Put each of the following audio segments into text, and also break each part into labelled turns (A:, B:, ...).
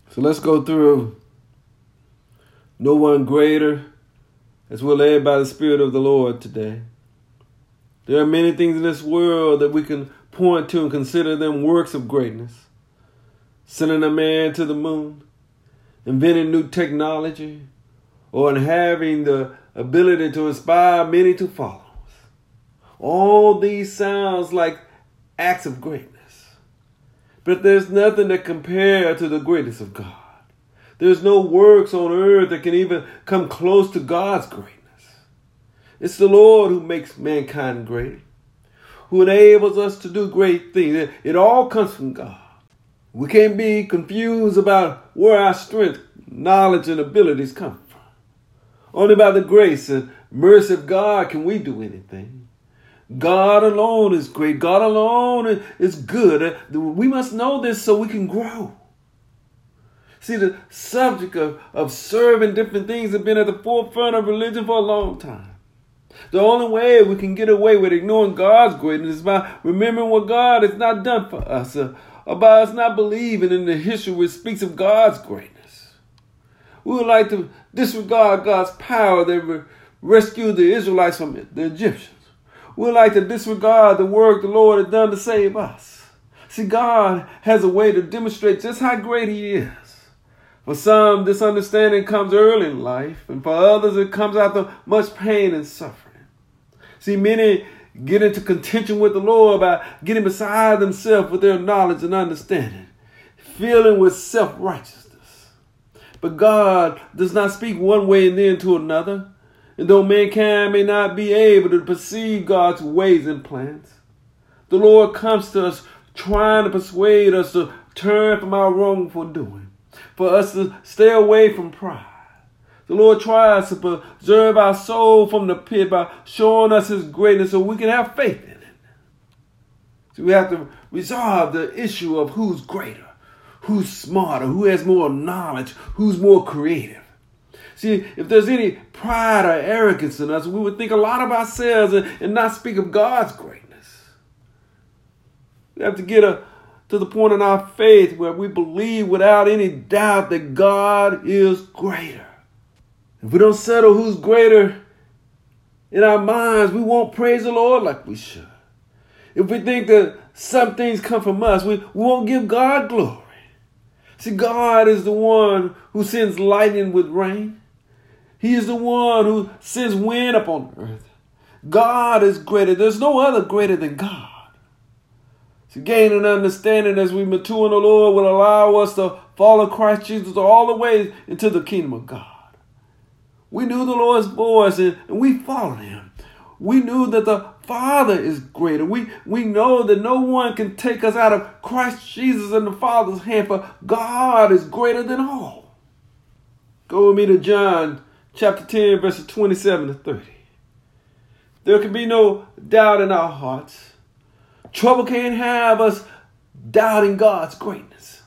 A: So let's go through no one greater as we're led by the Spirit of the Lord today. There are many things in this world that we can point to and consider them works of greatness. Sending a man to the moon, inventing new technology, or in having the ability to inspire many to follow. All these sounds like acts of greatness. But there's nothing that compares to the greatness of God. There's no works on earth that can even come close to God's greatness. It's the Lord who makes mankind great, who enables us to do great things. It all comes from God. We can't be confused about where our strength, knowledge, and abilities come from. Only by the grace and mercy of God can we do anything. God alone is great. God alone is good. We must know this so we can grow. See, the subject of serving different things has been at the forefront of religion for a long time. The only way we can get away with ignoring God's greatness is by remembering what God has not done for us, about us not believing in the history which speaks of God's greatness. We would like to disregard God's power that rescued the Israelites from the Egyptians. We would like to disregard the work the Lord has done to save us. See, God has a way to demonstrate just how great He is. For some, this understanding comes early in life, and for others, it comes after much pain and suffering. See, many get into contention with the Lord by getting beside themselves with their knowledge and understanding, filling with self-righteousness. But God does not speak one way and then to another. And though mankind may not be able to perceive God's ways and plans, the Lord comes to us trying to persuade us to turn from our wrongful doing, for us to stay away from pride. The Lord tries to preserve our soul from the pit by showing us His greatness so we can have faith in it. So we have to resolve the issue of who's greater, who's smarter, who has more knowledge, who's more creative. See, if there's any pride or arrogance in us, we would think a lot of ourselves and not speak of God's greatness. We have to get to the point in our faith where we believe without any doubt that God is greater. If we don't settle who's greater in our minds, we won't praise the Lord like we should. If we think that some things come from us, we won't give God glory. See, God is the one who sends lightning with rain. He is the one who sends wind upon earth. God is greater. There's no other greater than God. To gain an understanding as we mature in the Lord will allow us to follow Christ Jesus all the way into the kingdom of God. We knew the Lord's voice and we followed Him. We knew that the Father is greater. We know that no one can take us out of Christ Jesus and the Father's hand, for God is greater than all. Go with me to John chapter 10, verses 27 to 30. There can be no doubt in our hearts. Trouble can't have us doubting God's greatness.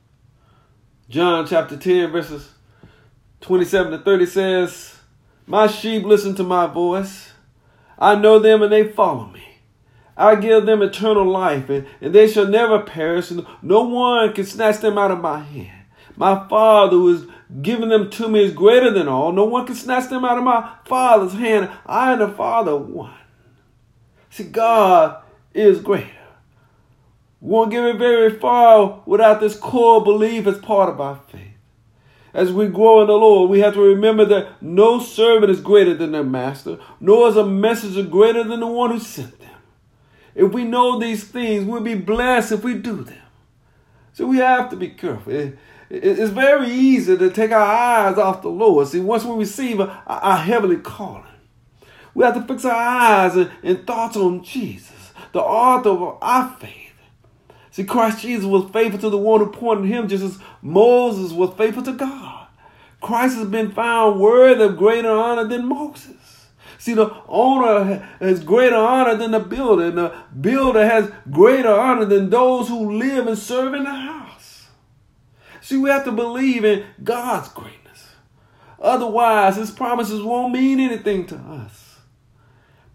A: John chapter 10, verses 27 to 30 says, "My sheep listen to my voice. I know them and they follow me. I give them eternal life, and they shall never perish, and no one can snatch them out of my hand. My Father who has given them to me is greater than all. No one can snatch them out of my Father's hand. I and the Father are one." See, God is greater. We won't get it very far without this core belief as part of our faith. As we grow in the Lord, we have to remember that no servant is greater than their master, nor is a messenger greater than the one who sent them. If we know these things, we'll be blessed if we do them. So we have to be careful. It's very easy to take our eyes off the Lord. See, once we receive our heavenly calling, we have to fix our eyes and thoughts on Jesus, the author of our faith. See, Christ Jesus was faithful to the one who pointed him, just as Moses was faithful to God. Christ has been found worthy of greater honor than Moses. See, the owner has greater honor than the builder, and the builder has greater honor than those who live and serve in the house. See, we have to believe in God's greatness. Otherwise, His promises won't mean anything to us.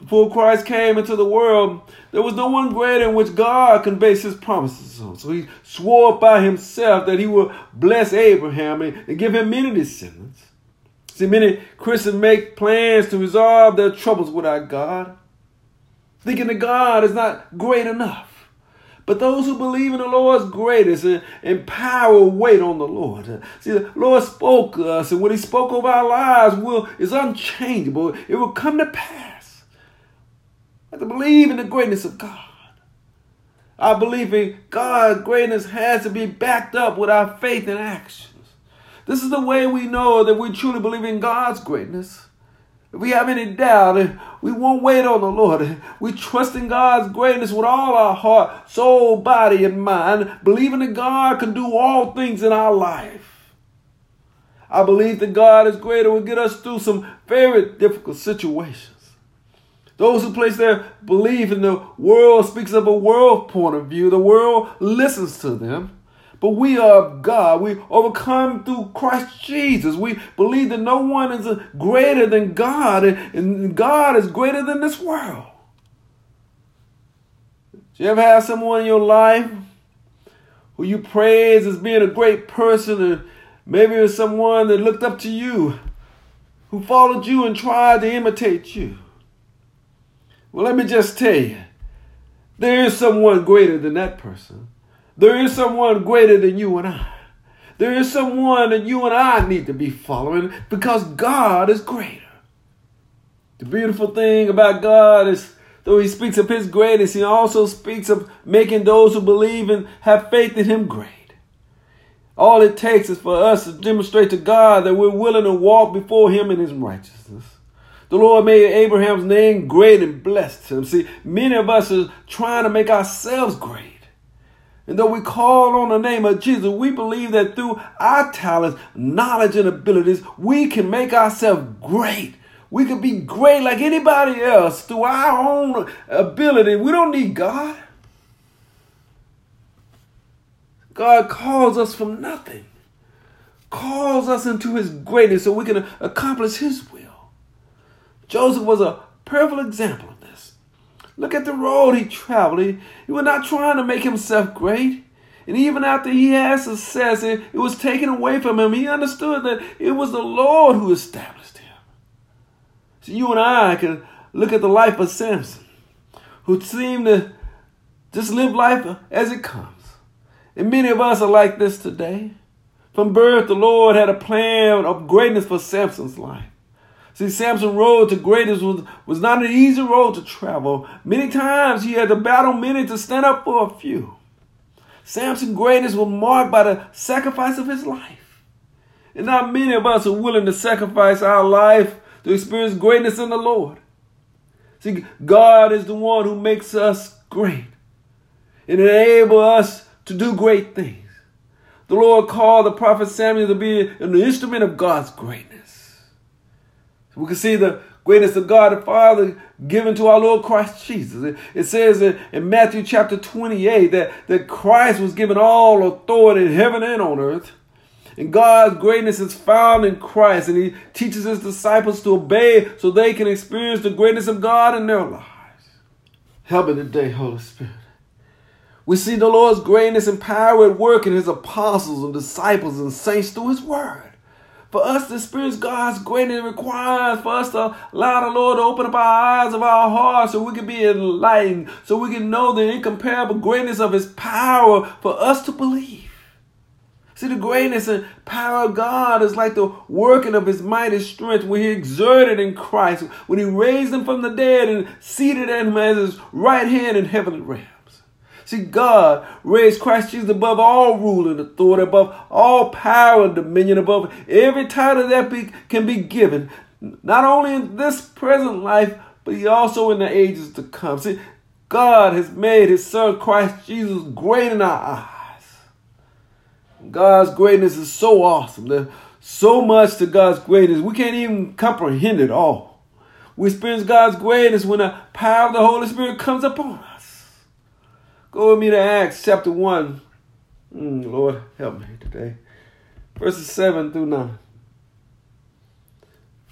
A: Before Christ came into the world, there was no one greater in which God can base his promises on. So he swore by himself that he would bless Abraham and give him many descendants. See, many Christians make plans to resolve their troubles without God, thinking that God is not great enough. But those who believe in the Lord's greatness and power wait on the Lord. See, the Lord spoke to us, and what he spoke over our lives is unchangeable. It will come to pass. I have to believe in the greatness of God. Our belief in God's greatness has to be backed up with our faith and actions. This is the way we know that we truly believe in God's greatness. If we have any doubt, we won't wait on the Lord. We trust in God's greatness with all our heart, soul, body, and mind, believing that God can do all things in our life. I believe that God is greater will get us through some very difficult situations. Those who place their belief in the world speaks of a world point of view. The world listens to them. But we are of God. We overcome through Christ Jesus. We believe that no one is greater than God, and God is greater than this world. Do you ever have someone in your life who you praise as being a great person, and maybe it was someone that looked up to you, who followed you and tried to imitate you? Well, let me just tell you, there is someone greater than that person. There is someone greater than you and I. There is someone that you and I need to be following because God is greater. The beautiful thing about God is, though he speaks of his greatness, he also speaks of making those who believe and have faith in him great. All it takes is for us to demonstrate to God that we're willing to walk before him in his righteousness. The Lord made Abraham's name great and blessed him. See, many of us are trying to make ourselves great. And though we call on the name of Jesus, we believe that through our talents, knowledge, and abilities, we can make ourselves great. We can be great like anybody else through our own ability. We don't need God. God calls us from nothing, calls us into his greatness so we can accomplish his will. Joseph was a perfect example of this. Look at the road he traveled. He was not trying to make himself great. And even after he had success, it was taken away from him. He understood that it was the Lord who established him. So you and I can look at the life of Samson, who seemed to just live life as it comes. And many of us are like this today. From birth, the Lord had a plan of greatness for Samson's life. See, Samson's road to greatness was not an easy road to travel. Many times he had to battle many to stand up for a few. Samson's greatness was marked by the sacrifice of his life. And not many of us are willing to sacrifice our life to experience greatness in the Lord. See, God is the one who makes us great and enables us to do great things. The Lord called the prophet Samuel to be an instrument of God's greatness. We can see the greatness of God the Father given to our Lord Christ Jesus. It says in Matthew chapter 28 that Christ was given all authority in heaven and on earth. And God's greatness is found in Christ. And he teaches his disciples to obey so they can experience the greatness of God in their lives. Help me today, Holy Spirit. We see the Lord's greatness and power at work in his apostles and disciples and saints through his word. For us to experience God's greatness requires for us to allow the Lord to open up our eyes of our hearts so we can be enlightened, so we can know the incomparable greatness of his power for us to believe. See, the greatness and power of God is like the working of his mighty strength when he exerted in Christ, when he raised him from the dead and seated him at his right hand in heavenly realms. See, God raised Christ Jesus above all rule and authority, above all power and dominion, above every title that can be given, not only in this present life, but he also in the ages to come. See, God has made his son Christ Jesus great in our eyes. God's greatness is so awesome. There's so much to God's greatness. We can't even comprehend it all. We experience God's greatness when the power of the Holy Spirit comes upon us. Go with me to Acts chapter 1. Lord, help me today. Verses 7 through 9.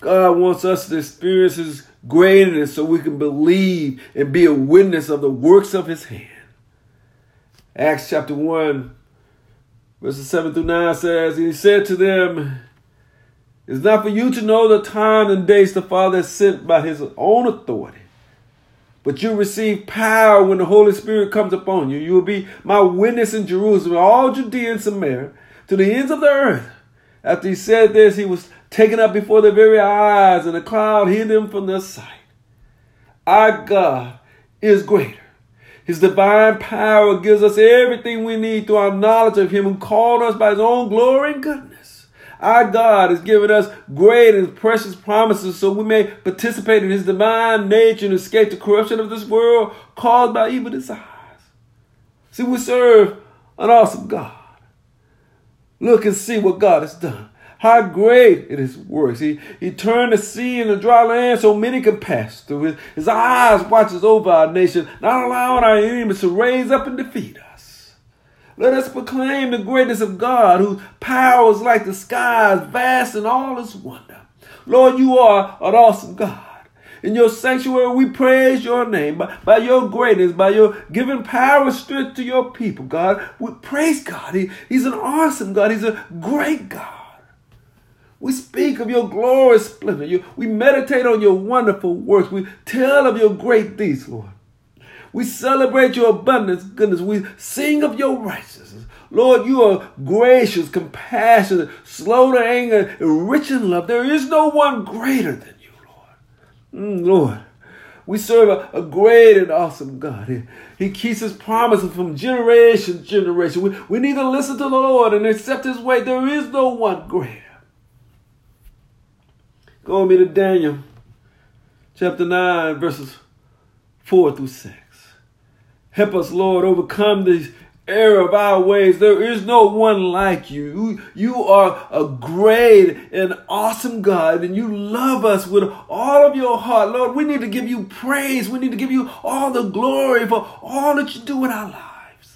A: God wants us to experience His greatness so we can believe and be a witness of the works of His hand. Acts chapter 1, verses 7 through 9 says, He said to them, It's not for you to know the time and dates the Father has sent by His own authority. But you receive power when the Holy Spirit comes upon you. You will be my witness in Jerusalem, all Judea and Samaria, to the ends of the earth. After He said this, He was taken up before their very eyes, and a cloud hid Him from their sight. Our God is greater. His divine power gives us everything we need through our knowledge of Him who called us by His own glory and goodness. Our God has given us great and precious promises so we may participate in His divine nature and escape the corruption of this world caused by evil desires. See, we serve an awesome God. Look and see what God has done. How great it is works. He turned the sea into dry land so many can pass through. His eyes watches over our nation, not allowing our enemies to raise up and defeat us. Let us proclaim the greatness of God, whose power is like the skies, vast in all its wonder. Lord, you are an awesome God. In your sanctuary, we praise your name by your greatness, by your giving power and strength to your people, God. We praise God. He's an awesome God. He's a great God. We speak of your glorious splendor. We meditate on your wonderful works. We tell of your great deeds, Lord. We celebrate your abundance, goodness. We sing of your righteousness. Lord, you are gracious, compassionate, slow to anger, and rich in love. There is no one greater than you, Lord. Lord, we serve a great and awesome God. He keeps His promises from generation to generation. We need to listen to the Lord and accept His way. There is no one greater. Go with me to Daniel chapter 9, verses 4 through 6. Help us, Lord, overcome this error of our ways. There is no one like you. You are a great and awesome God, and you love us with all of your heart. Lord, we need to give you praise. We need to give you all the glory for all that you do in our lives.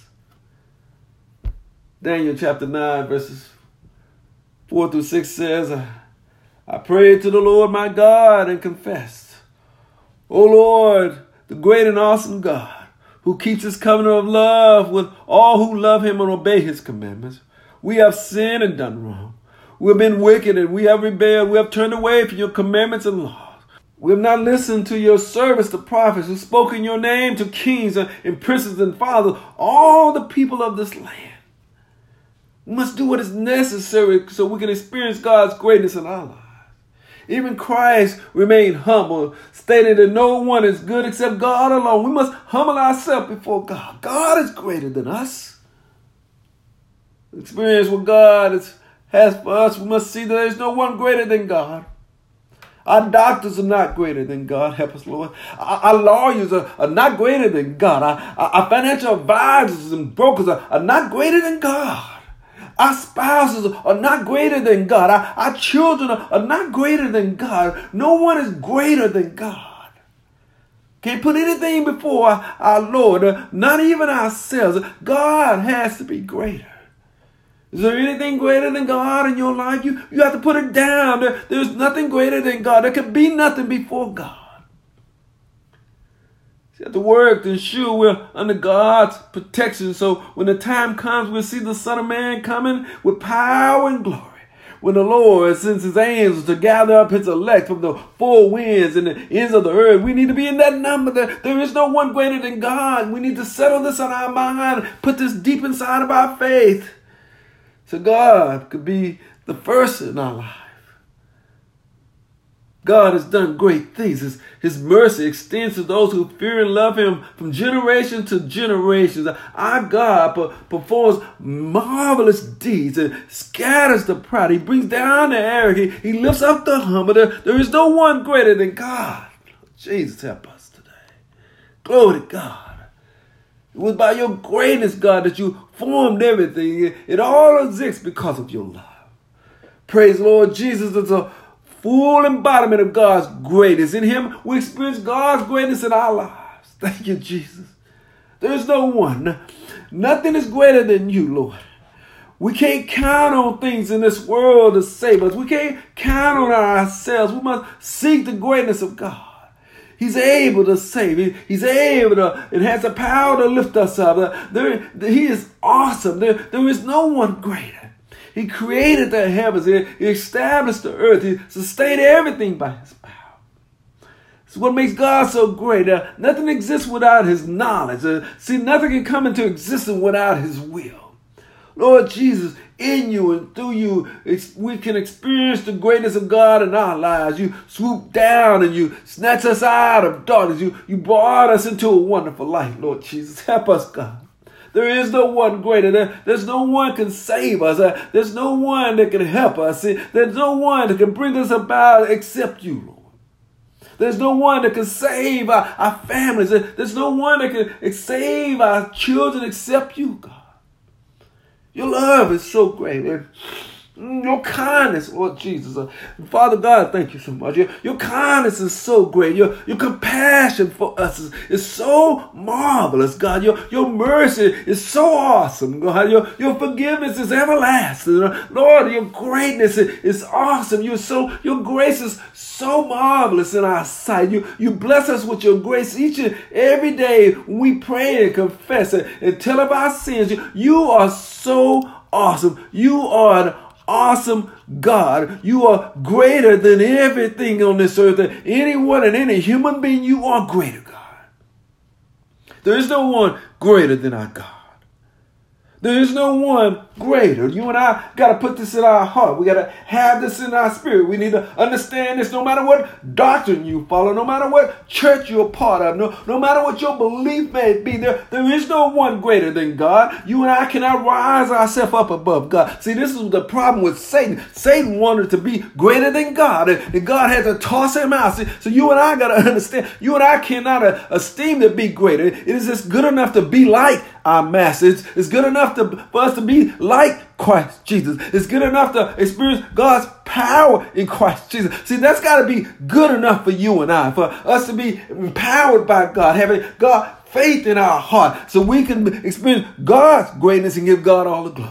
A: Daniel chapter 9, verses 4 through 6 says, I prayed to the Lord my God and confessed, O Lord, the great and awesome God, who keeps His covenant of love with all who love Him and obey His commandments. We have sinned and done wrong. We have been wicked and we have rebelled. We have turned away from your commandments and laws. We have not listened to your servants, the prophets, who spoke in your name to kings and princes and fathers, all the people of this land. We must do what is necessary so we can experience God's greatness in our lives. Even Christ remained humble, stating that no one is good except God alone. We must humble ourselves before God. God is greater than us. To experience what God has for us, we must see that there is no one greater than God. Our doctors are not greater than God. Help us, Lord. Our lawyers are not greater than God. Our financial advisors and brokers are not greater than God. Our spouses are not greater than God. Our children are not greater than God. No one is greater than God. Can't put anything before our Lord, not even ourselves. God has to be greater. Is there anything greater than God in your life? You have to put it down. There's nothing greater than God. There can be nothing before God. You have to work to ensure we're under God's protection, so when the time comes, we'll see the Son of Man coming with power and glory. When the Lord sends His angels to gather up His elect from the four winds and the ends of the earth, we need to be in that number. There is no one greater than God. We need to settle this on our mind, put this deep inside of our faith, so God could be the first in our life. God has done great things. His mercy extends to those who fear and love Him from generation to generation. Our God performs marvelous deeds and scatters the proud. He brings down the arrogant. He lifts up the humble. There is no one greater than God. Jesus, help us today. Glory to God. It was by your greatness, God, that you formed everything. It all exists because of your love. Praise Lord Jesus is a full embodiment of God's greatness. In Him, we experience God's greatness in our lives. Thank you, Jesus. There is no one. Nothing is greater than you, Lord. We can't count on things in this world to save us. We can't count on ourselves. We must seek the greatness of God. He's able to save. He's able to, it has the power to lift us up. He is awesome. There is no one greater. He created the heavens. He established the earth. He sustained everything by his power. It's what makes God so great. Nothing exists without his knowledge. Nothing can come into existence without his will. Lord Jesus, in you and through you, we can experience the greatness of God in our lives. You swoop down and you snatch us out of darkness. You brought us into a wonderful life, Lord Jesus. Help us, God. There is no one greater. There's no one can save us. There's no one that can help us. There's no one that can bring us about except you, Lord. There's no one that can save our families. There's no one that can save our children except you, God. Your love is so great. Your kindness, Lord Jesus. Father God, thank you so much. Your kindness is so great. Your compassion for us is so marvelous, God. Your mercy is so awesome, God. Your forgiveness is everlasting. Lord, your greatness is awesome. Your grace is so marvelous in our sight. You bless us with your grace each and every day when we pray and confess and tell of our sins. You are so awesome. You are an awesome God. You are greater than everything on this earth. Than anyone and any human being, you are greater, God. There is no one greater than our God. There is no one greater. You and I got to put this in our heart. We got to have this in our spirit. We need to understand this no matter what doctrine you follow, no matter what church you're a part of, no matter what your belief may be. There is no one greater than God. You and I cannot rise ourselves up above God. See, this is the problem with Satan. Satan wanted to be greater than God, and God had to toss him out. See, so you and I got to understand, you and I cannot esteem to be greater. It is just good enough to be like our master. It's good enough for us to be like Christ Jesus. It's good enough to experience God's power in Christ Jesus. See, that's got to be good enough for you and I, for us to be empowered by God, having God faith in our heart, so we can experience God's greatness and give God all the glory.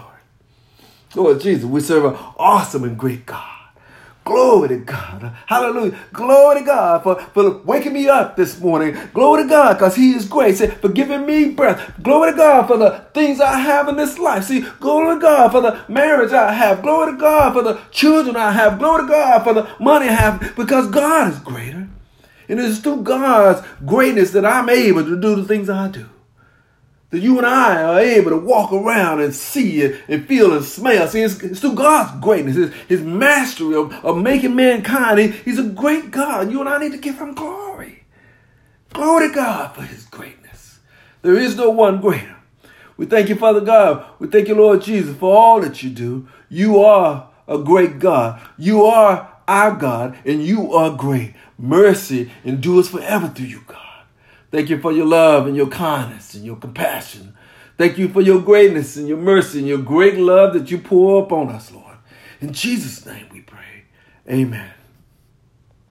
A: Lord Jesus, we serve an awesome and great God. Glory to God. Hallelujah. Glory to God for waking me up this morning. Glory to God because he is great. Say, for giving me breath. Glory to God for the things I have in this life. See, glory to God for the marriage I have. Glory to God for the children I have. Glory to God for the money I have, because God is greater. And it is through God's greatness that I'm able to do the things I do. That you and I are able to walk around and see it and feel and smell. See, it's through God's greatness, his mastery of making mankind. He's a great God. You and I need to give him glory. Glory to God for his greatness. There is no one greater. We thank you, Father God. We thank you, Lord Jesus, for all that you do. You are a great God. You are our God, and you are great. Mercy endures forever through you, God. Thank you for your love and your kindness and your compassion. Thank you for your greatness and your mercy and your great love that you pour upon us, Lord. In Jesus' name we pray. Amen.